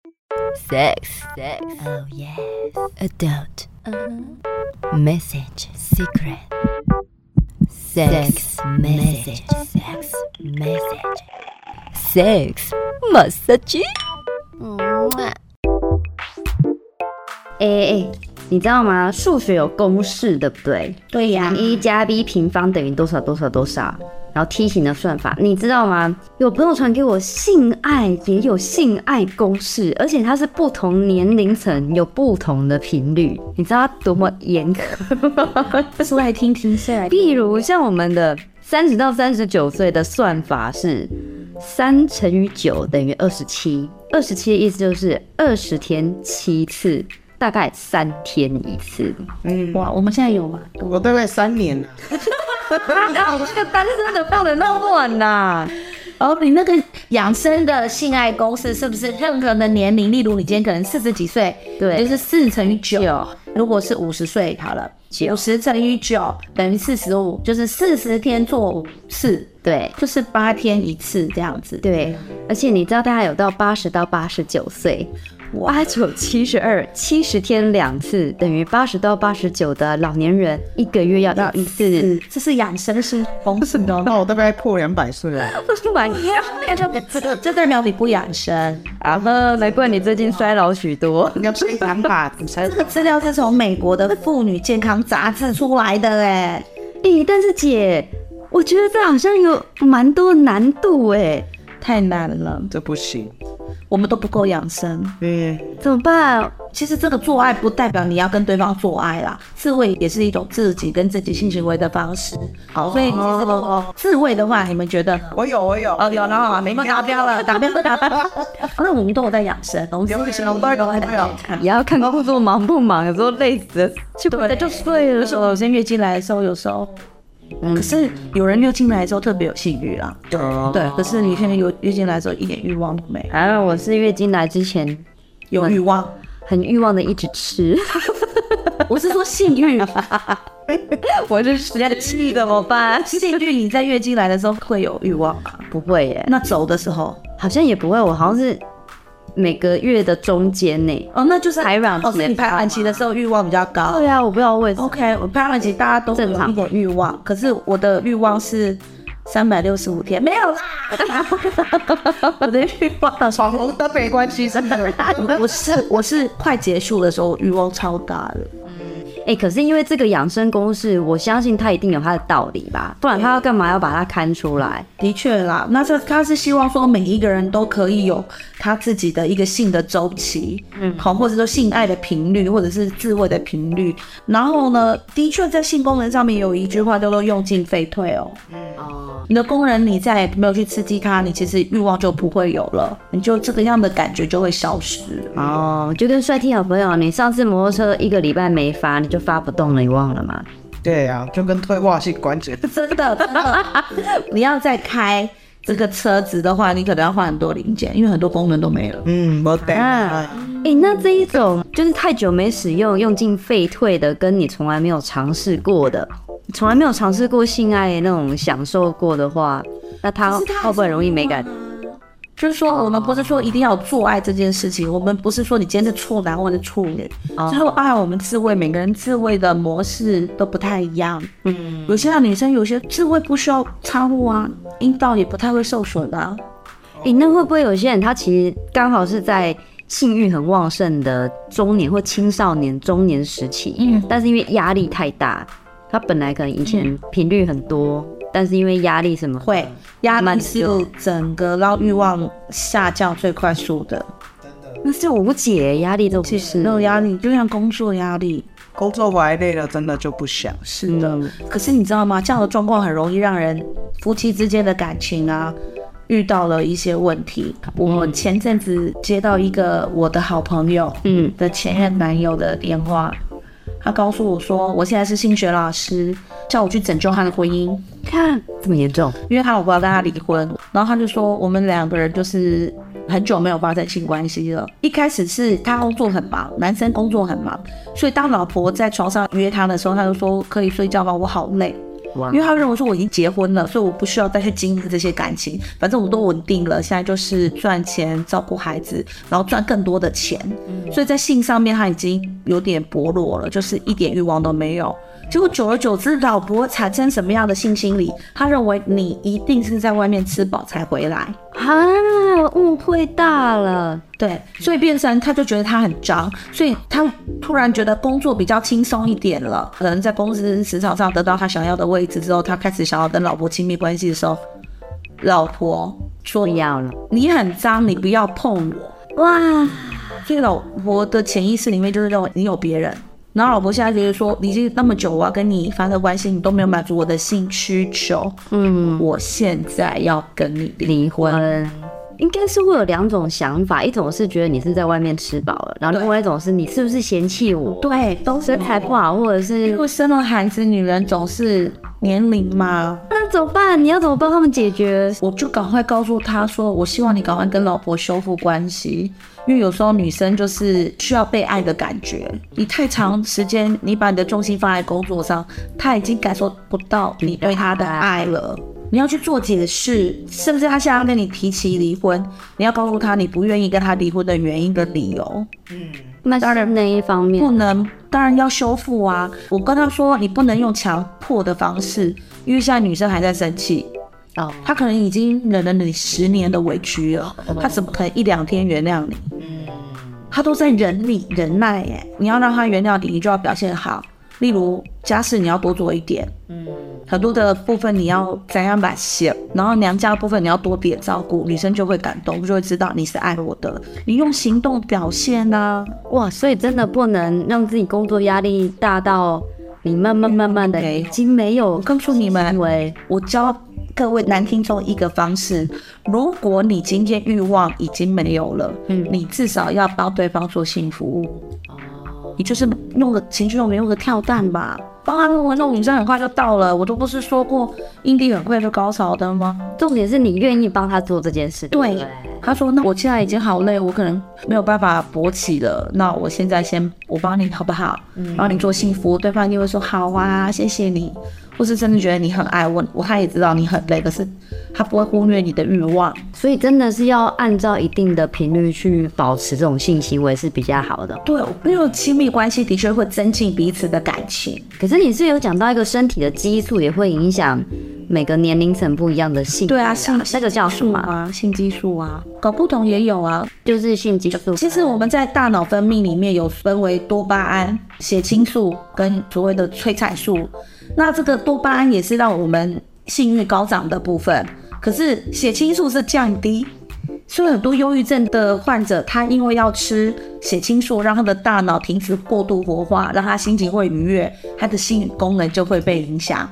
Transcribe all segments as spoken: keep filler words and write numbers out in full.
Sex, sex, oh yes. Adult, uh-huh. Message, secret. Sex, message, sex, message. Sex, massage. 哎哎，你知道吗？数学有公式，对不对？ 对呀、啊、 一加 b 平方等于多少多少多少。然后梯形的算法，你知道吗？有朋友传给我性爱也有性爱公式，而且它是不同年龄层有不同的频率，你知道它多么严苛？ 说来听听，说来听。 譬如像我们的三十到三十九岁的算法是三乘以九等于二十七，二十七的意思就是二十天七次，大概三天一次。 嗯，哇，我们现在有吗？ 我大概三年了。 这个单身的放的那么晚呐？ 哦，你那个养生的性爱公式是不是任何的年龄？例如你今天可能四十几岁， 对， 就是四乘以九。如果是五十岁好了，五十乘以九等于四十五，就是四十天做五次， 对， 就是八天一次这样子。 对，而且你知道大概有到八十到八十九岁。八九七十二，七十天两次，等于八十到八十九的老年人一个月要到一次， 这是养生是丰盛的。 那我大概破两百岁了。 这这代表你不养生啊？难怪你最近衰老许多。 应该是两百。 这个资料是从美国的妇女健康杂志出来的哎。 咦，但是姐，我觉得这好像有蛮多难度哎， 太难了， 这不行。 我们都不够养生， 嗯， 怎么办？ 其实这个做爱不代表你要跟对方做爱啦，自慰也是一种自己跟自己性行为的方式。好，所以其实自慰的话，你们觉得？ 我有，我有， 哦，有了啊，没达标了，达标了，达标了。那我们都有在养生，我们有养生，我们都有在养生。 也要看工作忙不忙，有时候累死了，就对，就睡了。有时候有些月经来的时候，有时候。嗯、可是有人月经来的时候特别有性欲啦， 嗯、 对。可是你现在有月经来的时候一点欲望都没有。 啊，我是月经来之前有欲望， 很欲望的一直吃。 我是说性欲， 我是实在气怎么办？ 性欲你在月经来的时候会有欲望吗？ 不会耶。 那走的时候好像也不会，我好像是每个月的中间呢。 哦，那就是排卵期。 哦，是你排卵期的时候欲望比较高。 对啊，我不知道为什么。 OK， 我排卵期大家都有一点欲望，可是我的欲望是三百六十五天，没有啦。我的欲望闯红灯没关系，真的。 我是我是快结束的时候欲望超大的。 哎、欸，可是因为这个养生公式，我相信他一定有他的道理吧，不然他要干嘛要把它看出来？ 的确啦，那这他是希望说每一个人都可以有他自己的一个性的周期，嗯，好，或者说性爱的频率，或者是自慰的频率。然后呢，的确在性功能上面有一句话叫做用进废退哦。嗯哦，你的功能你再没有去刺激它，你其实欲望就不会有了，你就这个样的感觉就会消失。 哦，就跟帅 T 好朋友，你上次摩托车一个礼拜没发，你就发不动了，你忘了吗？ 对啊，就跟退化性关节。 真的，真的，你要再开这个车子的话，你可能要换很多零件，因为很多功能都没了。 嗯，没得。 啊，哎、欸，那这一种就是太久没使用，用进废退的，跟你从来没有尝试过的，从来没有尝试过性爱那种享受过的话，那他会不会容易没感觉？ 就是说，我们不是说一定要做爱这件事情，我们不是说你今天是处男或者处女，哦、就是爱我们自慰，每个人自慰的模式都不太一样。嗯，有些女生有些自慰不需要插入啊，阴道也不太会受损啊。 哎、欸，那会不会有些人他其实刚好是在性欲很旺盛的中年或青少年中年时期，嗯，但是因为压力太大，他本来可能以前频率很多。嗯，但是因为压力什么会，压力是整个让欲望下降最快速的。 真的， 那是无解，压力都不是那种压力，就像工作压力， 工作回来累了，真的就不想。 是的，嗯、可是你知道吗？这样的状况很容易让人夫妻之间的感情啊遇到了一些问题。我前阵子接到一个我的好朋友嗯的前任男友的电话。他告诉我说，我现在是性学老师，叫我去拯救他的婚姻。 看这么严重， 因为他老婆要跟他离婚，然后他就说我们两个人就是很久没有发生性关系了。一开始是他工作很忙，男生工作很忙，所以当老婆在床上约他的时候，他就说可以睡觉吗？我好累。 因为他认为说我已经结婚了，所以我不需要再去经营这些感情，反正我都稳定了，现在就是赚钱照顾孩子，然后赚更多的钱，所以在性上面他已经有点薄弱了，就是一点欲望都没有。结果久而久之，老婆产生什么样的性心理？他认为你一定是在外面吃饱才回来啊，误会大了。 对，所以变成他就觉得他很脏，所以他突然觉得工作比较轻松一点了，可能在公司职场上得到他想要的位置之后，他开始想要跟老婆亲密关系的时候，老婆说不要了， 你很脏，你不要碰我。哇！所以老婆的潜意识里面就是认为你有别人。然后老婆现在觉得说，已经那么久我要跟你发生关系，你都没有满足我的性需求，嗯，我现在要跟你离婚。 应该是会有两种想法，一种是觉得你是在外面吃饱了，然后另外一种是你是不是嫌弃我？ 对，都是身材不好，或者是因为生了孩子，女人总是年龄嘛， 那怎么办？你要怎么帮他们解决？ 我就赶快告诉他说，我希望你赶快跟老婆修复关系。因为有时候女生就是需要被爱的感觉，你太长时间你把你的重心放在工作上，她已经感受不到你对她的爱了。你要去做解释，是不是她现在要跟你提起离婚，你要告诉她你不愿意跟她离婚的原因跟理由。嗯， 那当然那一方面不能，当然要修复啊。我跟她说你不能用强迫的方式，因为现在女生还在生气。哦，他可能已经忍了你十年的委屈了，他怎么可能一两天原谅你？嗯，他都在忍你忍耐耶。你要让他原谅你，你就要表现好。例如家事你要多做一点，嗯，很多的部分你要怎样把写，然后娘家的部分你要多点照顾，女生就会感动，就会知道你是爱我的。你用行动表现啊， 哇！所以真的不能让自己工作压力大到你慢慢慢慢的已经没有。 我告诉你们，我教各位男听众一个方式，如果你今天欲望已经没有了，嗯，你至少要帮对方做性服务。哦，你就是用个情趣用品，用个跳蛋吧，帮他弄，弄女生很快就到了。我都不是说过阴蒂很快就高潮的吗？ 重点是你愿意帮他做这件事。 对，对他说那我现在已经好累，我可能没有办法勃起了，那我现在先我帮你好不好？嗯，帮你做性服务，对方一定会说好啊，谢谢你。或是真的觉得你很爱我，我他也知道你很累，可是他不会忽略你的欲望， 所以真的是要按照一定的频率去保持这种性行为是比较好的。 对，因为亲密关系的确会增进彼此的感情。 可是你是有讲到一个身体的激素也会影响每个年龄层不一样的性。 对啊，性那个叫什么啊？性激素啊，搞不同也有啊， 就是性激素。 其实我们在大脑分泌里面有分为多巴胺、血清素跟所谓的催产素。那这个多巴胺也是让我们性欲高涨的部分，可是血清素是降低，所以很多忧郁症的患者，他因为要吃血清素，让他的大脑停止过度活化，让他心情会愉悦，他的性功能就会被影响。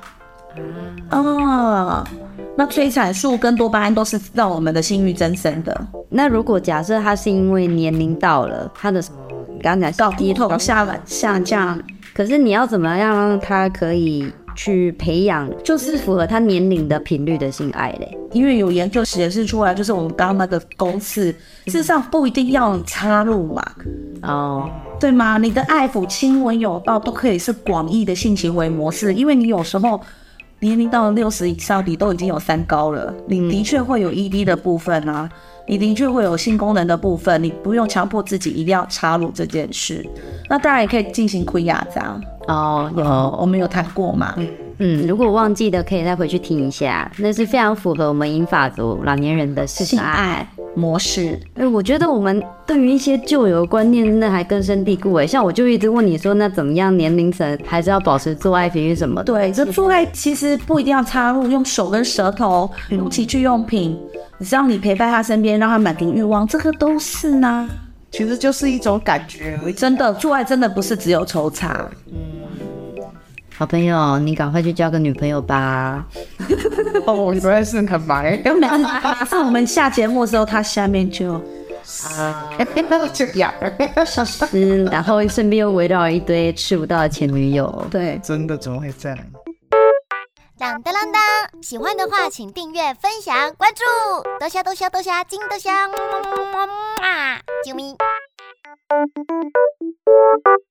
啊，那催产素跟多巴胺都是让我们的性欲增生的。 那如果假设他是因为年龄到了，他的什么刚刚讲低头下下降。 可是你要怎么样让他可以去培养，就是符合他年龄的频率的性爱嘞？ 因为有研究显示出来，就是我们刚刚那个公式，事实上不一定要你插入嘛，哦，对吗？你的爱抚、亲吻、拥抱都可以是广义的性行为模式，因为你有时候年龄到了六十以上，你都已经有三高了，你的确会有 E D 的部分啊。你的确会有性功能的部分，你不用强迫自己一定要插入这件事。那当然也可以进行亏雅章哦，有我们有谈过嘛？嗯嗯，如果忘记的可以再回去听一下，那是非常符合我们银发族老年人的性爱模式。 哎，我觉得我们对于一些旧有的观念真的还根深蒂固哎。像我就一直问你说，那怎么样年龄层还是要保持做爱频率什么的？ 对，这做爱其实不一定要插入，用手跟舌头，用情趣用品，只要你陪伴他身边，让他满足欲望，这个都是呢。 其实就是一种感觉而已。 真的，做爱真的不是只有抽插。嗯， 好朋友，你赶快去交个女朋友吧。 哦，我原来是很忙。 马上我们下节目的时候，他下面就啊，这样， 嗯，然后身边又围绕一堆吃不到的前女友。 对， 真的怎么会这样？ 当当当当！喜欢的话，请订阅、分享、关注，多虾多虾多虾，金多虾，么么么么么啊！啾咪。